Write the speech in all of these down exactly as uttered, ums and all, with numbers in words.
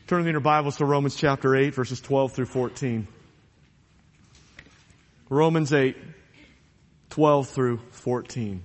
Turn in your Bibles to Romans chapter eight, verses twelve through fourteen. Romans eight, twelve through fourteen.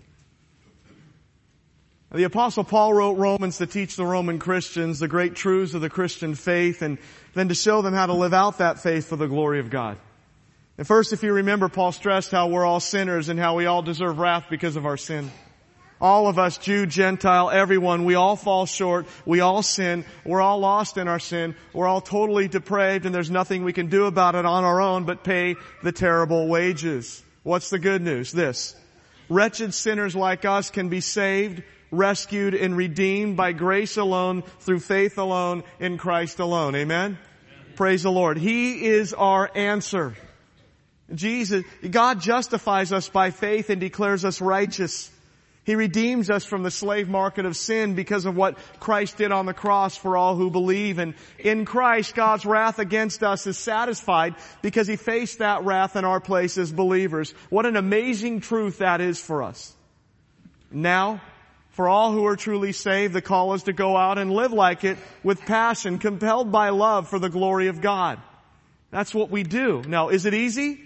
The Apostle Paul wrote Romans to teach the Roman Christians the great truths of the Christian faith and then to show them how to live out that faith for the glory of God. And first, if you remember, Paul stressed how we're all sinners and how we all deserve wrath because of our sin. All of us, Jew, Gentile, everyone, we all fall short. We all sin. We're all lost in our sin. We're all totally depraved, and there's nothing we can do about it on our own but pay the terrible wages. What's the good news? This. Wretched sinners like us can be saved, rescued, and redeemed by grace alone, through faith alone, in Christ alone. Amen? Amen. Praise the Lord. He is our answer. Jesus, God justifies us by faith and declares us righteous. He redeems us from the slave market of sin because of what Christ did on the cross for all who believe. And in Christ, God's wrath against us is satisfied because He faced that wrath in our place as believers. What an amazing truth that is for us. Now, for all who are truly saved, the call is to go out and live like it with passion, compelled by love for the glory of God. That's what we do. Now, is it easy?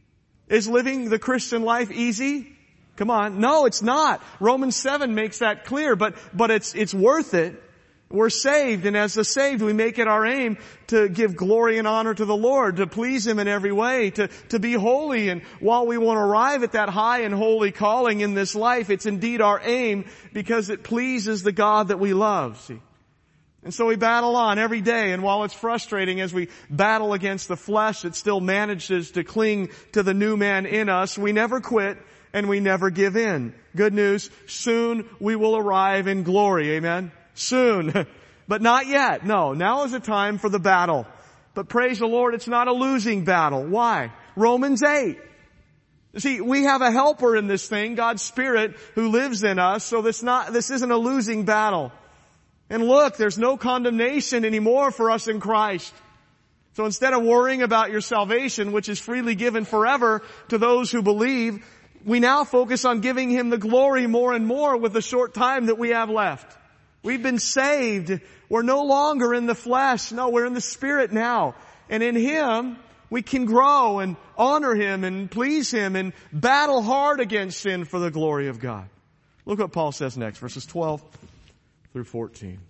Is living the Christian life easy? Come on. No, it's not. Romans seven makes that clear, but, but it's, it's worth it. We're saved, and as the saved, we make it our aim to give glory and honor to the Lord, to please Him in every way, to, to be holy. And while we won't arrive at that high and holy calling in this life, it's indeed our aim because it pleases the God that we love. See? And so we battle on every day, and while it's frustrating as we battle against the flesh that still manages to cling to the new man in us, we never quit. And we never give in. Good news, soon we will arrive in glory. Amen? Soon. But not yet. No, now is the time for the battle. But praise the Lord, it's not a losing battle. Why? Romans eight. See, we have a helper in this thing, God's Spirit, who lives in us, so this not, this isn't a losing battle. And look, there's no condemnation anymore for us in Christ. So instead of worrying about your salvation, which is freely given forever to those who believe, we now focus on giving Him the glory more and more with the short time that we have left. We've been saved. We're no longer in the flesh. No, we're in the Spirit now. And in Him, we can grow and honor Him and please Him and battle hard against sin for the glory of God. Look what Paul says next, verses twelve through fourteen.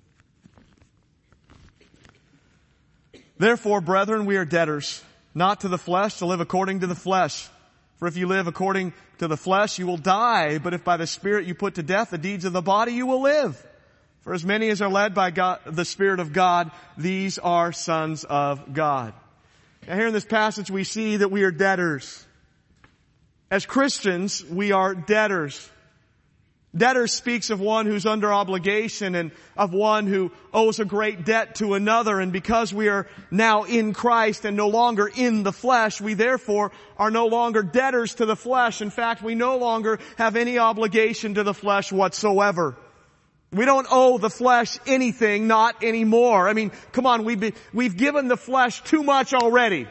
Therefore, brethren, we are debtors, not to the flesh, to live according to the flesh. For if you live according to the flesh, you will die. But if by the Spirit you put to death the deeds of the body, you will live. For as many as are led by God, the Spirit of God, these are sons of God. Now here in this passage we see that we are debtors. As Christians, we are debtors. Debtor speaks of one who's under obligation and of one who owes a great debt to another. And because we are now in Christ and no longer in the flesh, we therefore are no longer debtors to the flesh. In fact, we no longer have any obligation to the flesh whatsoever. We don't owe the flesh anything, not anymore. I mean, come on, we've been, we've given the flesh too much already.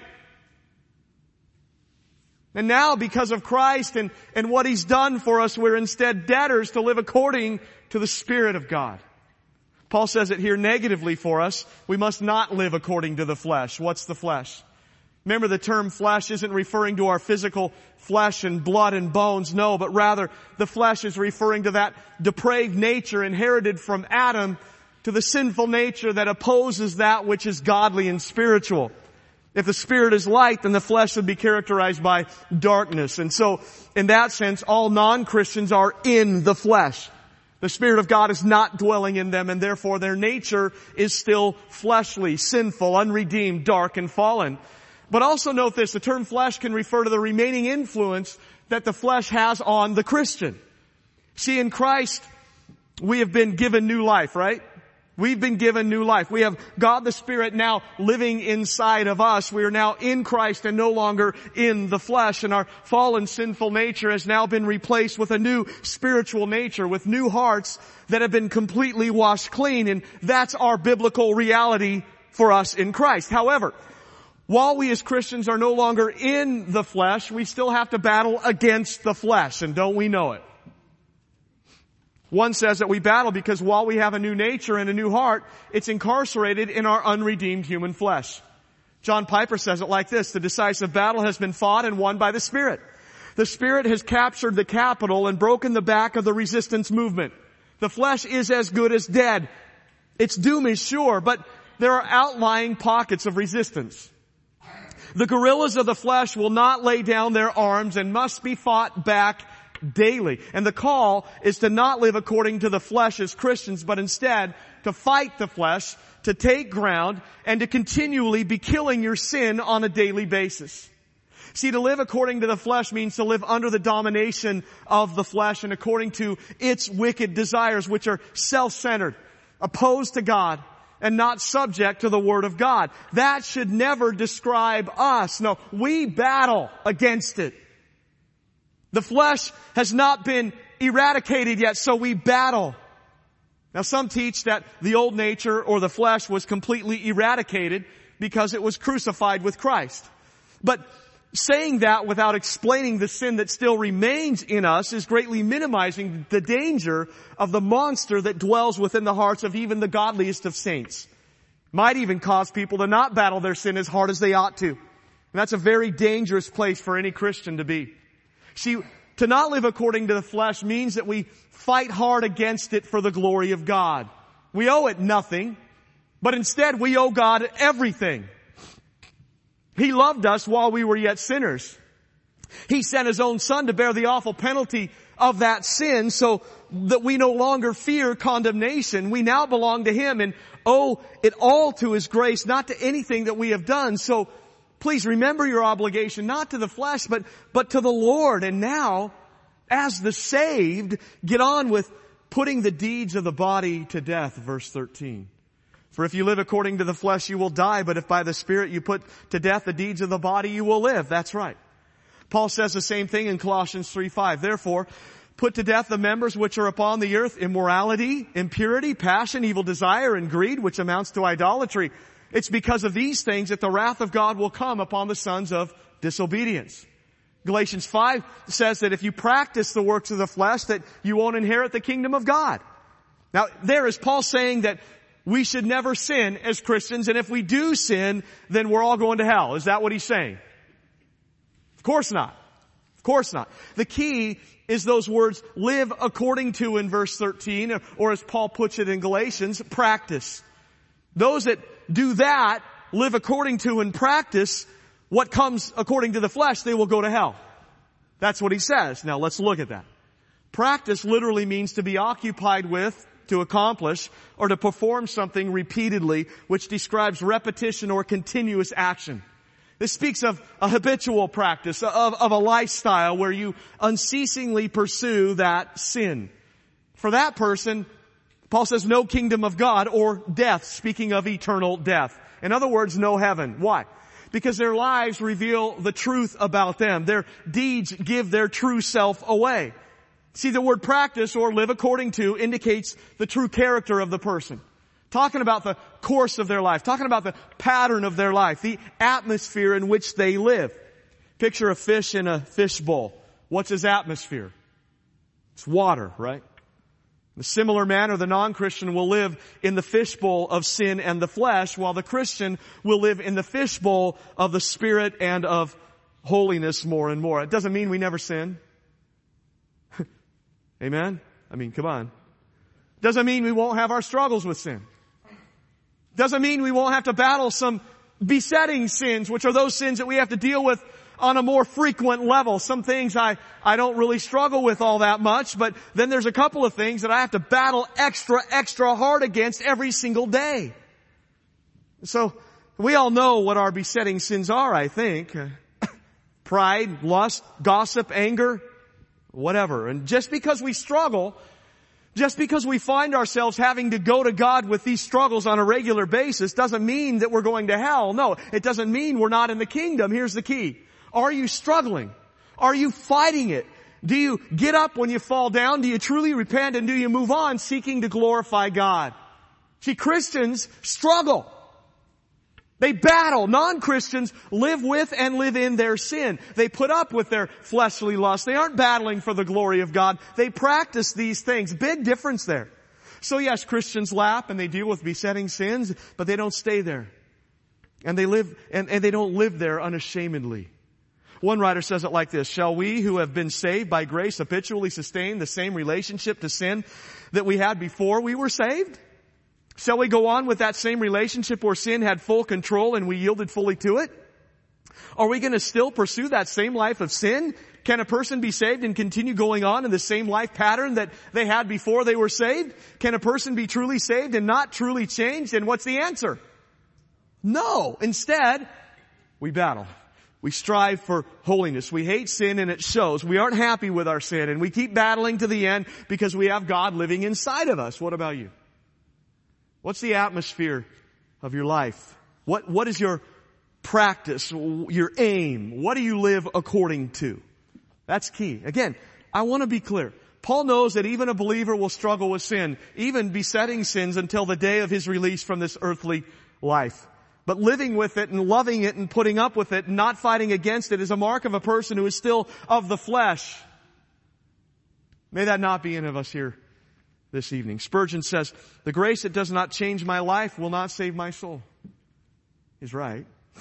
And now, because of Christ and, and what He's done for us, we're instead debtors to live according to the Spirit of God. Paul says it here negatively for us. We must not live according to the flesh. What's the flesh? Remember, the term flesh isn't referring to our physical flesh and blood and bones, no, but rather the flesh is referring to that depraved nature inherited from Adam, to the sinful nature that opposes that which is godly and spiritual. If the Spirit is light, then the flesh would be characterized by darkness. And so, in that sense, all non-Christians are in the flesh. The Spirit of God is not dwelling in them, and therefore their nature is still fleshly, sinful, unredeemed, dark, and fallen. But also note this, the term flesh can refer to the remaining influence that the flesh has on the Christian. See, in Christ, we have been given new life, right? We've been given new life. We have God the Spirit now living inside of us. We are now in Christ and no longer in the flesh. And our fallen sinful nature has now been replaced with a new spiritual nature, with new hearts that have been completely washed clean. And that's our biblical reality for us in Christ. However, while we as Christians are no longer in the flesh, we still have to battle against the flesh. And don't we know it? One says that we battle because while we have a new nature and a new heart, it's incarcerated in our unredeemed human flesh. John Piper says it like this: the decisive battle has been fought and won by the Spirit. The Spirit has captured the capital and broken the back of the resistance movement. The flesh is as good as dead. Its doom is sure, but there are outlying pockets of resistance. The guerrillas of the flesh will not lay down their arms and must be fought back daily. And the call is to not live according to the flesh as Christians, but instead to fight the flesh, to take ground, and to continually be killing your sin on a daily basis. See, to live according to the flesh means to live under the domination of the flesh and according to its wicked desires, which are self-centered, opposed to God, and not subject to the Word of God. That should never describe us. No, we battle against it. The flesh has not been eradicated yet, so we battle. Now, some teach that the old nature or the flesh was completely eradicated because it was crucified with Christ. But saying that without explaining the sin that still remains in us is greatly minimizing the danger of the monster that dwells within the hearts of even the godliest of saints. Might even cause people to not battle their sin as hard as they ought to. And that's a very dangerous place for any Christian to be. See, to not live according to the flesh means that we fight hard against it for the glory of God. We owe it nothing, but instead we owe God everything. He loved us while we were yet sinners. He sent His own Son to bear the awful penalty of that sin so that we no longer fear condemnation. We now belong to Him and owe it all to His grace, not to anything that we have done. So please remember your obligation, not to the flesh, but, but to the Lord. And now, as the saved, get on with putting the deeds of the body to death, verse thirteen. For if you live according to the flesh, you will die, but if by the Spirit you put to death the deeds of the body, you will live. That's right. Paul says the same thing in Colossians three five. Therefore, put to death the members which are upon the earth: immorality, impurity, passion, evil desire, and greed, which amounts to idolatry. It's because of these things that the wrath of God will come upon the sons of disobedience. Galatians five says that if you practice the works of the flesh, that you won't inherit the kingdom of God. Now, there is Paul saying that we should never sin as Christians, and if we do sin, then we're all going to hell. Is that what he's saying? Of course not. Of course not. The key is those words, live according to, in verse thirteen, or as Paul puts it in Galatians, practice. Those that do that, live according to and practice what comes according to the flesh, they will go to hell. That's what he says. Now let's look at that. Practice literally means to be occupied with, to accomplish, or to perform something repeatedly, which describes repetition or continuous action. This speaks of a habitual practice, of, of a lifestyle where you unceasingly pursue that sin. For that person, Paul says no kingdom of God or death, speaking of eternal death. In other words, no heaven. Why? Because their lives reveal the truth about them. Their deeds give their true self away. See, the word practice or live according to indicates the true character of the person. Talking about the course of their life. Talking about the pattern of their life. The atmosphere in which they live. Picture a fish in a fish bowl. What's his atmosphere? It's water, right? In a similar manner, the non-Christian will live in the fishbowl of sin and the flesh, while the Christian will live in the fishbowl of the Spirit and of holiness more and more. It doesn't mean we never sin. Amen? I mean, come on. Doesn't mean we won't have our struggles with sin. Doesn't mean we won't have to battle some besetting sins, which are those sins that we have to deal with on a more frequent level. Some things I, I don't really struggle with all that much, but then there's a couple of things that I have to battle extra, extra hard against every single day. So, we all know what our besetting sins are, I think. Pride, lust, gossip, anger, whatever. And just because we struggle, just because we find ourselves having to go to God with these struggles on a regular basis doesn't mean that we're going to hell. No, it doesn't mean we're not in the kingdom. Here's the key. Are you struggling? Are you fighting it? Do you get up when you fall down? Do you truly repent? And do you move on seeking to glorify God? See, Christians struggle. They battle. Non-Christians live with and live in their sin. They put up with their fleshly lust. They aren't battling for the glory of God. They practice these things. Big difference there. So yes, Christians lap and they deal with besetting sins, but they don't stay there. And they live, and, and they don't live there unashamedly. One writer says it like this: shall we who have been saved by grace habitually sustain the same relationship to sin that we had before we were saved? Shall we go on with that same relationship where sin had full control and we yielded fully to it? Are we going to still pursue that same life of sin? Can a person be saved and continue going on in the same life pattern that they had before they were saved? Can a person be truly saved and not truly changed? And what's the answer? No. Instead, we battle. We strive for holiness. We hate sin and it shows. We aren't happy with our sin and we keep battling to the end because we have God living inside of us. What about you? What's the atmosphere of your life? What, what is your practice, your aim? What do you live according to? That's key. Again, I want to be clear. Paul knows that even a believer will struggle with sin, even besetting sins until the day of his release from this earthly life. But living with it and loving it and putting up with it and not fighting against it is a mark of a person who is still of the flesh. May that not be any of us here this evening. Spurgeon says, the grace that does not change my life will not save my soul. He's right.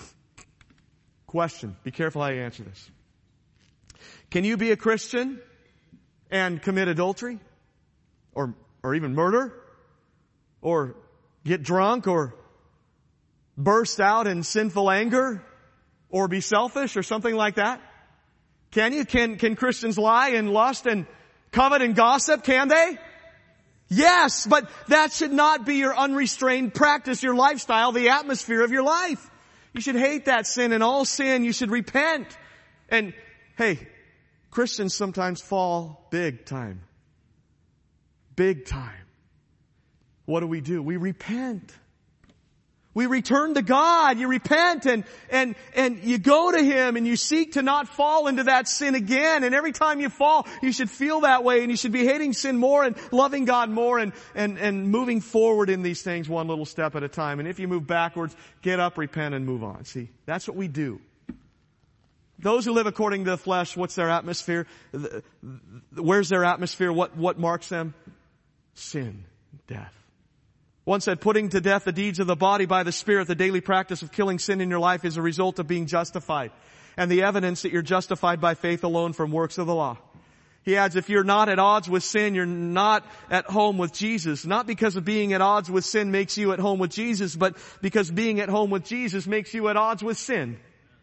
Question. Be careful how you answer this. Can you be a Christian and commit adultery? Or, or even murder? Or get drunk? Or burst out in sinful anger? Or be selfish or something like that? Can you? Can, can Christians lie and lust and covet and gossip? Can they? Yes, but that should not be your unrestrained practice, your lifestyle, the atmosphere of your life. You should hate that sin, and all sin you should repent. And hey, Christians sometimes fall big time. Big time. What do we do? We repent. We return to God. You repent and, and, and you go to Him and you seek to not fall into that sin again. And every time you fall, you should feel that way and you should be hating sin more and loving God more and, and, and moving forward in these things one little step at a time. And if you move backwards, get up, repent, and move on. See, that's what we do. Those who live according to the flesh, what's their atmosphere? Where's their atmosphere? What, what marks them? Sin, death. One said, putting to death the deeds of the body by the Spirit, the daily practice of killing sin in your life is a result of being justified. And the evidence that you're justified by faith alone from works of the law. He adds, if you're not at odds with sin, you're not at home with Jesus. Not because of being at odds with sin makes you at home with Jesus, but because being at home with Jesus makes you at odds with sin.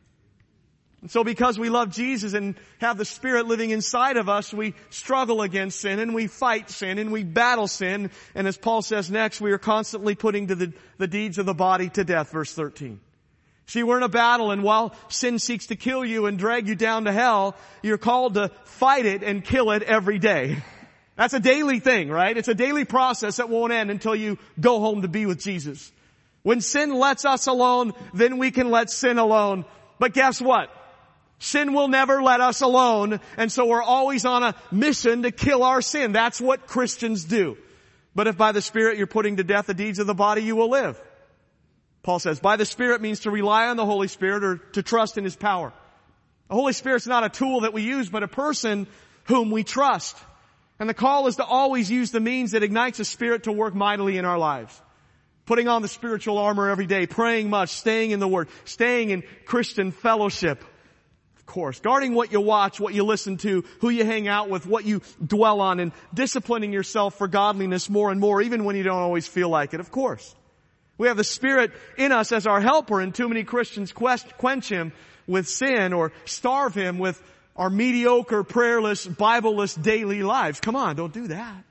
And so because we love Jesus and have the Spirit living inside of us, we struggle against sin and we fight sin and we battle sin. And as Paul says next, we are constantly putting to the, the deeds of the body to death, verse thirteen. See, we're in a battle, and while sin seeks to kill you and drag you down to hell, you're called to fight it and kill it every day. That's a daily thing, right? It's a daily process that won't end until you go home to be with Jesus. When sin lets us alone, then we can let sin alone. But guess what? Sin will never let us alone, and so we're always on a mission to kill our sin. That's what Christians do. But if by the Spirit you're putting to death the deeds of the body, you will live. Paul says, by the Spirit means to rely on the Holy Spirit or to trust in His power. The Holy Spirit's not a tool that we use, but a person whom we trust. And the call is to always use the means that ignites the Spirit to work mightily in our lives. Putting on the spiritual armor every day, praying much, staying in the Word, staying in Christian fellowship. Of course, guarding what you watch, what you listen to, who you hang out with, what you dwell on, and disciplining yourself for godliness more and more, even when you don't always feel like it, of course. We have the Spirit in us as our helper, and too many Christians quench Him with sin or starve Him with our mediocre, prayerless, Bible-less daily lives. Come on, don't do that.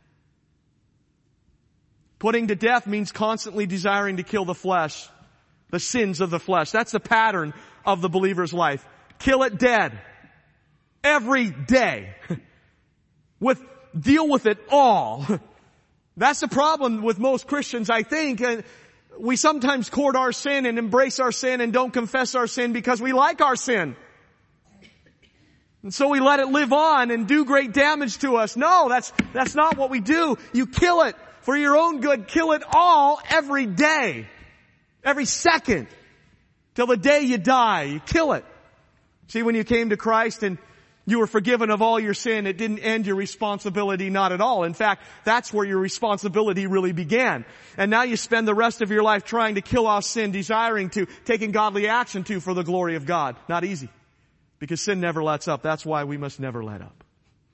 Putting to death means constantly desiring to kill the flesh, the sins of the flesh. That's the pattern of the believer's life. Kill it dead. Every day. With, deal with it all. That's the problem with most Christians, I think. And we sometimes court our sin and embrace our sin and don't confess our sin because we like our sin. And so we let it live on and do great damage to us. No, that's, that's not what we do. You kill it for your own good. Kill it all every day. Every second. Till the day you die, you kill it. See, when you came to Christ and you were forgiven of all your sin, it didn't end your responsibility, not at all. In fact, that's where your responsibility really began. And now you spend the rest of your life trying to kill off sin, desiring to, taking godly action to for the glory of God. Not easy. Because sin never lets up. That's why we must never let up.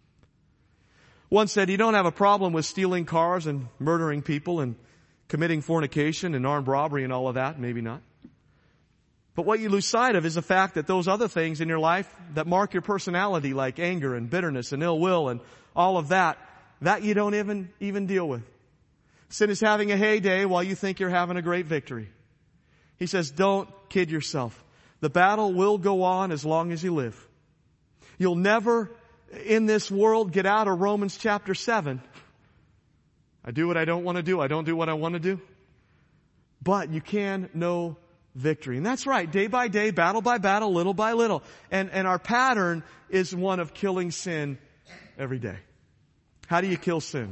One said, you don't have a problem with stealing cars and murdering people and committing fornication and armed robbery and all of that. Maybe not. But what you lose sight of is the fact that those other things in your life that mark your personality, like anger and bitterness and ill will and all of that, that you don't even, even deal with. Sin is having a heyday while you think you're having a great victory. He says, don't kid yourself. The battle will go on as long as you live. You'll never in this world get out of Romans chapter seven. I do what I don't want to do. I don't do what I want to do. But you can know victory. And that's right. Day by day, battle by battle, little by little. And, and our pattern is one of killing sin every day. How do you kill sin?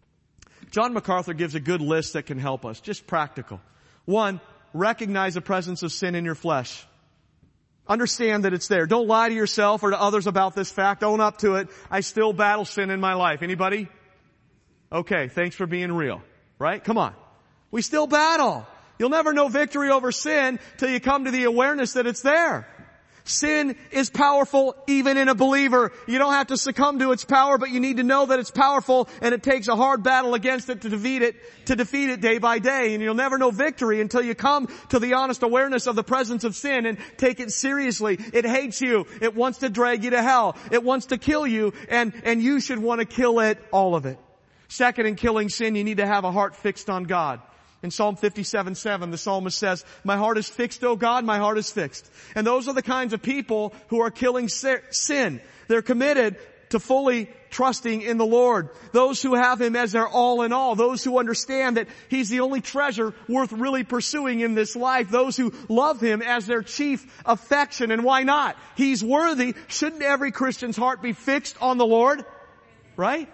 John MacArthur gives a good list that can help us. Just practical. One, recognize the presence of sin in your flesh. Understand that it's there. Don't lie to yourself or to others about this fact. Own up to it. I still battle sin in my life. Anybody? Okay, thanks for being real. Right? Come on. We still battle. You'll never know victory over sin till you come to the awareness that it's there. Sin is powerful even in a believer. You don't have to succumb to its power, but you need to know that it's powerful, and it takes a hard battle against it to defeat it, to defeat it day by day. And you'll never know victory until you come to the honest awareness of the presence of sin and take it seriously. It hates you. It wants to drag you to hell. It wants to kill you, and, and you should want to kill it, all of it. Second, in killing sin, you need to have a heart fixed on God. In Psalm fifty-seven seven, the psalmist says, my heart is fixed, O God, my heart is fixed. And those are the kinds of people who are killing sin. They're committed to fully trusting in the Lord. Those who have Him as their all in all. Those who understand that He's the only treasure worth really pursuing in this life. Those who love Him as their chief affection. And why not? He's worthy. Shouldn't every Christian's heart be fixed on the Lord? Right?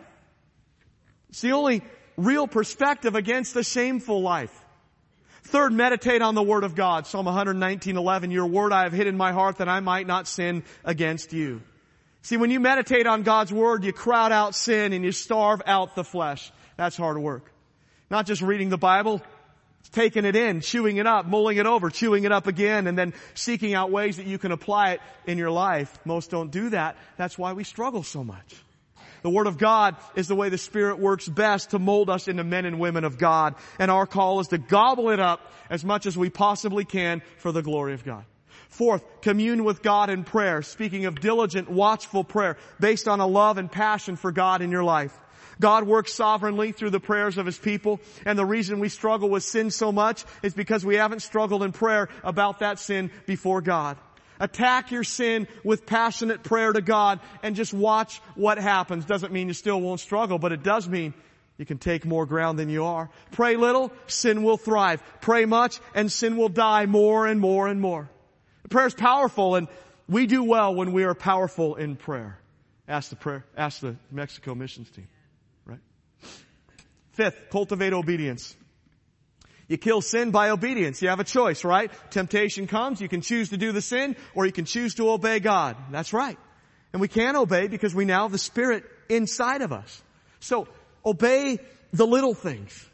It's the only real perspective against the shameful life. Third, meditate on the Word of God. Psalm one nineteen eleven, your Word I have hid in my heart that I might not sin against you. See, when you meditate on God's Word, you crowd out sin and you starve out the flesh. That's hard work. Not just reading the Bible, taking it in, chewing it up, mulling it over, chewing it up again, and then seeking out ways that you can apply it in your life. Most don't do that. That's why we struggle so much. The Word of God is the way the Spirit works best to mold us into men and women of God. And our call is to gobble it up as much as we possibly can for the glory of God. Fourth, commune with God in prayer. Speaking of diligent, watchful prayer based on a love and passion for God in your life. God works sovereignly through the prayers of His people. And the reason we struggle with sin so much is because we haven't struggled in prayer about that sin before God. Attack your sin with passionate prayer to God and just watch what happens. Doesn't mean you still won't struggle, but it does mean you can take more ground than you are. Pray little, sin will thrive. Pray much, and sin will die more and more and more. Prayer is powerful, and we do well when we are powerful in prayer. Ask the prayer, ask the Mexico missions team, right? Fifth, cultivate obedience. You kill sin by obedience. You have a choice, right? Temptation comes. You can choose to do the sin, or you can choose to obey God. That's right. And we can obey because we now have the Spirit inside of us. So, obey the little things.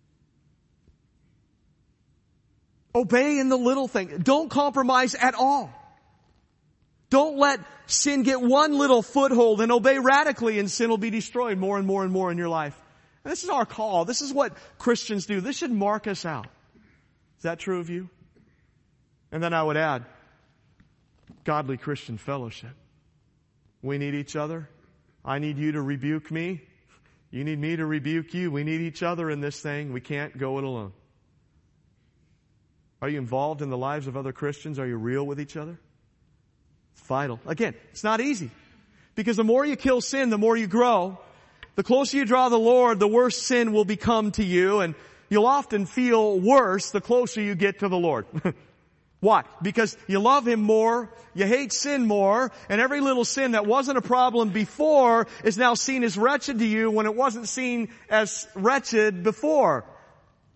Obey in the little thing. Don't compromise at all. Don't let sin get one little foothold, and obey radically, and sin will be destroyed more and more and more in your life. And this is our call. This is what Christians do. This should mark us out. Is that true of you? And then I would add, godly Christian fellowship. We need each other. I need you to rebuke me. You need me to rebuke you. We need each other in this thing. We can't go it alone. Are you involved in the lives of other Christians? Are you real with each other? It's vital. Again, it's not easy. Because the more you kill sin, the more you grow. The closer you draw the Lord, the worse sin will become to you, and you'll often feel worse the closer you get to the Lord. Why? Because you love Him more, you hate sin more, and every little sin that wasn't a problem before is now seen as wretched to you when it wasn't seen as wretched before.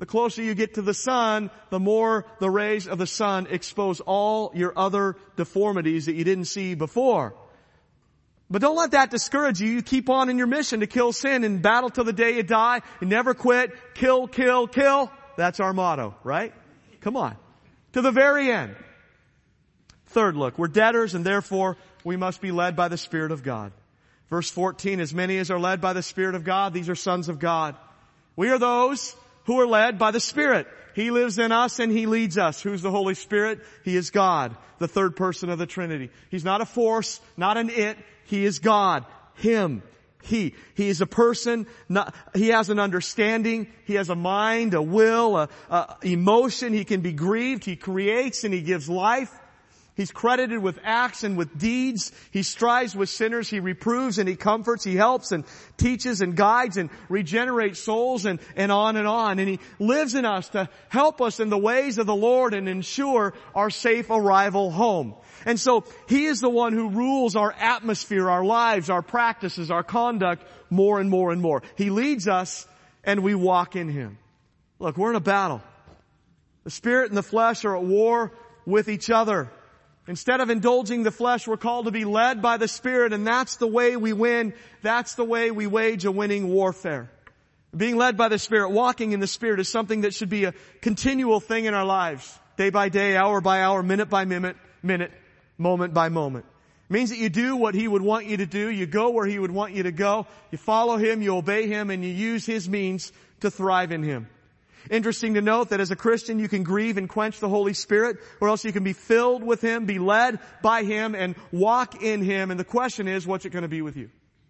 The closer you get to the sun, the more the rays of the sun expose all your other deformities that you didn't see before. But don't let that discourage you. You keep on in your mission to kill sin and battle till the day you die. You never quit. Kill, kill, kill. That's our motto, right? Come on. To the very end. Third look, we're debtors and therefore we must be led by the Spirit of God. Verse fourteen, as many as are led by the Spirit of God, these are sons of God. We are those who are led by the Spirit. He lives in us and He leads us. Who's the Holy Spirit? He is God, the third person of the Trinity. He's not a force, not an it. He is God. Him. He. He is a person. Not, he has an understanding. He has a mind, a will, a, a emotion. He can be grieved. He creates and He gives life. He's credited with acts and with deeds. He strives with sinners. He reproves and He comforts. He helps and teaches and guides and regenerates souls and, and on and on. And He lives in us to help us in the ways of the Lord and ensure our safe arrival home. And so He is the one who rules our atmosphere, our lives, our practices, our conduct more and more and more. He leads us and we walk in Him. Look, we're in a battle. The Spirit and the flesh are at war with each other. Instead of indulging the flesh, we're called to be led by the Spirit, and that's the way we win. That's the way we wage a winning warfare. Being led by the Spirit, walking in the Spirit is something that should be a continual thing in our lives. Day by day, hour by hour, minute by minute, minute, moment by moment. It means that you do what He would want you to do. You go where He would want you to go. You follow Him, you obey Him, and you use His means to thrive in Him. Interesting to note that as a Christian you can grieve and quench the Holy Spirit, or else you can be filled with Him, be led by Him, and walk in Him. And the question is, what's it going to be with you?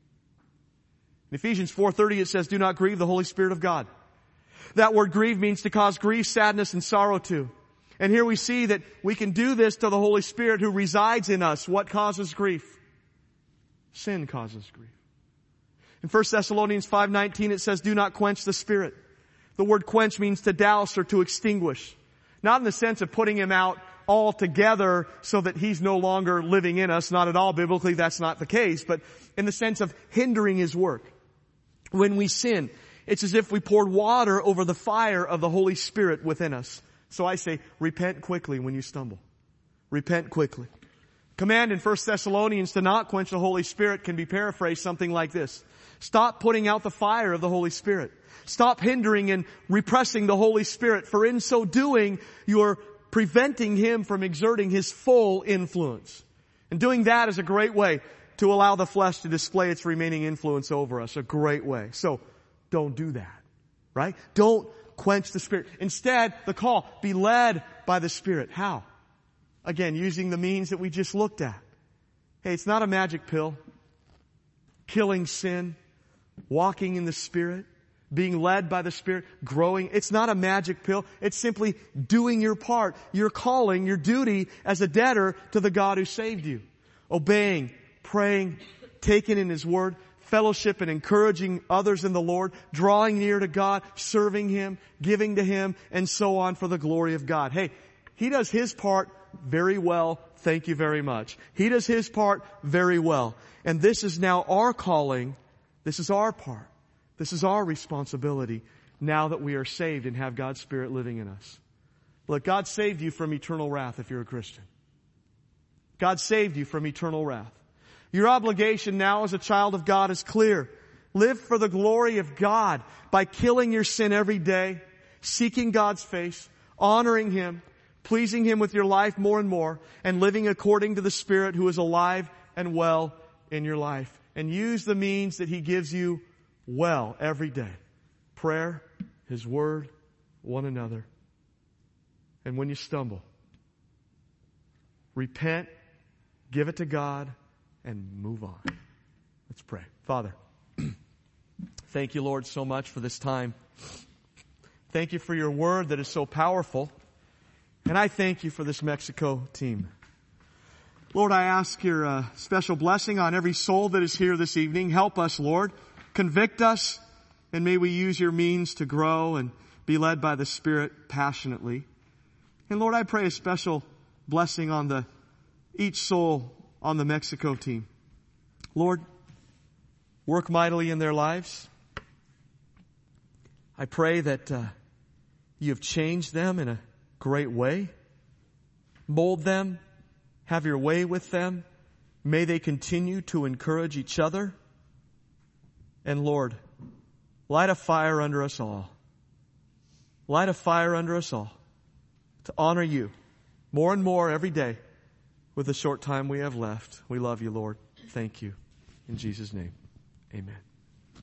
In Ephesians four thirty it says, do not grieve the Holy Spirit of God. That word grieve means to cause grief, sadness, and sorrow to. And here we see that we can do this to the Holy Spirit who resides in us. What causes grief? Sin causes grief. In First Thessalonians five nineteen it says, do not quench the Spirit. The word quench means to douse or to extinguish. Not in the sense of putting Him out altogether so that He's no longer living in us. Not at all. Biblically, that's not the case. But in the sense of hindering His work. When we sin, it's as if we poured water over the fire of the Holy Spirit within us. So I say, repent quickly when you stumble. Repent quickly. Command in First Thessalonians to not quench the Holy Spirit can be paraphrased something like this. Stop putting out the fire of the Holy Spirit. Stop hindering and repressing the Holy Spirit, for in so doing, you're preventing Him from exerting His full influence. And doing that is a great way to allow the flesh to display its remaining influence over us. A great way. So, don't do that. Right? Don't quench the Spirit. Instead, the call, be led by the Spirit. How? Again, using the means that we just looked at. Hey, it's not a magic pill. Killing sin, walking in the Spirit, being led by the Spirit, growing. It's not a magic pill. It's simply doing your part, your calling, your duty as a debtor to the God who saved you. Obeying, praying, taking in His Word, fellowship and encouraging others in the Lord, drawing near to God, serving Him, giving to Him, and so on for the glory of God. Hey, He does His part very well. Thank you very much. He does His part very well. And this is now our calling. This is our part. This is our responsibility now that we are saved and have God's Spirit living in us. Look, God saved you from eternal wrath if you're a Christian. God saved you from eternal wrath. Your obligation now as a child of God is clear. Live for the glory of God by killing your sin every day, seeking God's face, honoring Him, pleasing Him with your life more and more, and living according to the Spirit who is alive and well in your life. And use the means that He gives you well every day. Prayer, His Word, one another. And when you stumble, repent, give it to God, and move on. Let's pray. Father, thank you, Lord, so much for this time. Thank you for your Word that is so powerful. And I thank you for this Mexico team. Lord, I ask your uh, special blessing on every soul that is here this evening. Help us, Lord. Convict us, and may we use your means to grow and be led by the Spirit passionately. And Lord, I pray a special blessing on the each soul on the Mexico team. Lord, work mightily in their lives. I pray that uh, You have changed them in a great way. Mold them. Have your way with them. May they continue to encourage each other. And Lord, light a fire under us all. Light a fire under us all to honor you more and more every day with the short time we have left. We love you, Lord. Thank you. In Jesus' name, amen.